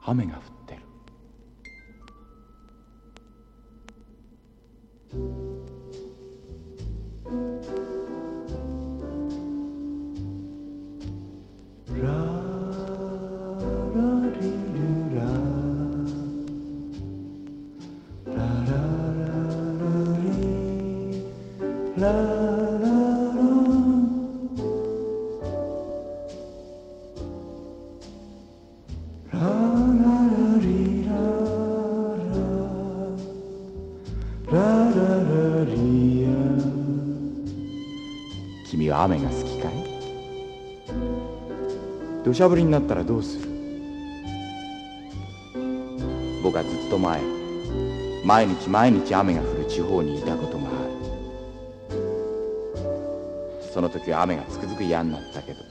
雨が降ってる。ララリルララララリララ君は雨が好きかい？土砂降りになったらどうする？僕はずっと前毎日雨が降る地方にいたことがある。その時は雨がつくづく嫌になったけど、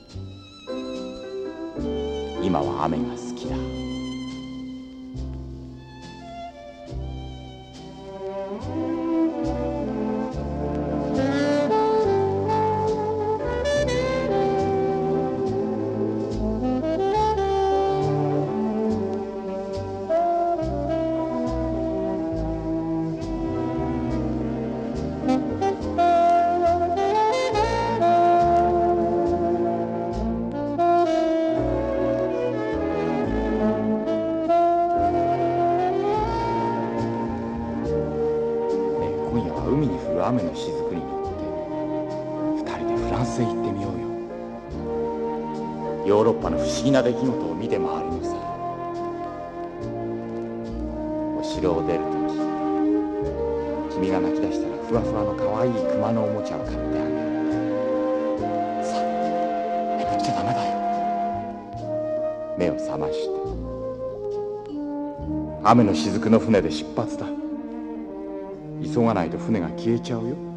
今は雨が好きだ。今夜は海に降る雨の雫に乗って二人でフランスへ行ってみようよ。ヨーロッパの不思議な出来事を見て回るのさ。お城を出るとき、君が泣き出したらふわふわの可愛い熊のおもちゃを買ってあげる。さあ、眠っちゃダメだよ。目を覚まして雨の雫の船で出発だ。急がないと船が消えちゃうよ。